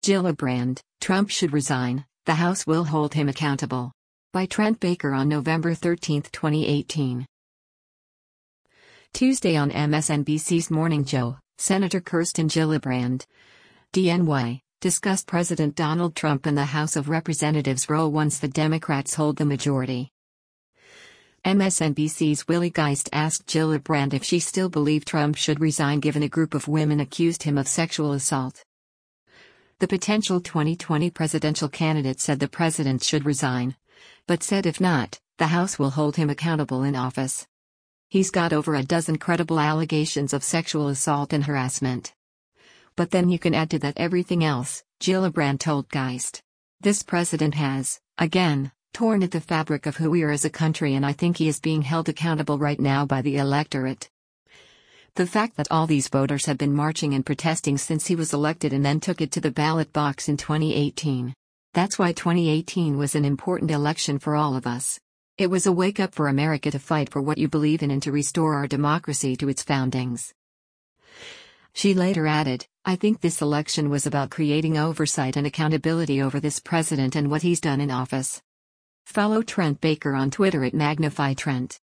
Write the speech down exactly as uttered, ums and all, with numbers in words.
Gillibrand, Trump should resign, the House will hold him accountable. By Trent Baker on November thirteenth, twenty eighteen. Tuesday on M S N B C's Morning Joe, Senator Kirsten Gillibrand, D N Y, discussed President Donald Trump and the House of Representatives' role once the Democrats hold the majority. M S N B C's Willie Geist asked Gillibrand if she still believed Trump should resign given a group of women accused him of sexual assault. The potential twenty twenty presidential candidate said the president should resign, but said if not, the House will hold him accountable in office. He's got over a dozen credible allegations of sexual assault and harassment. But then you can add to that everything else, Gillibrand told Geist. This president has, again, torn at the fabric of who we are as a country, and I think he is being held accountable right now by the electorate. The fact that all these voters have been marching and protesting since he was elected and then took it to the ballot box in twenty eighteen. That's why twenty eighteen was an important election for all of us. It was a wake-up for America to fight for what you believe in and to restore our democracy to its foundings. She later added, I think this election was about creating oversight and accountability over this president and what he's done in office. Follow Trent Baker on Twitter at Magnify Trent.